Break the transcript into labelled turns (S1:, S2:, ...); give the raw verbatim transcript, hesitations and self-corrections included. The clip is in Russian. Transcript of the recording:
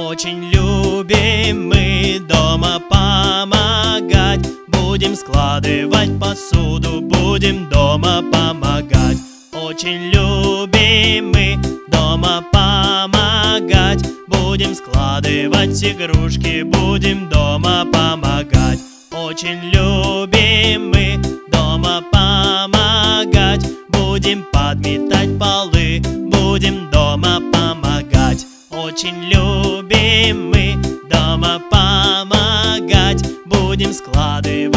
S1: Очень любим мы дома помогать. Будем складывать посуду, будем дома помогать. Очень любим мы дома помогать. Будем складывать игрушки, будем дома помогать. Очень любим мы дома помогать. Будем подметать полы, будем дома помогать. Очень любим мы дома помогать. Будем складывать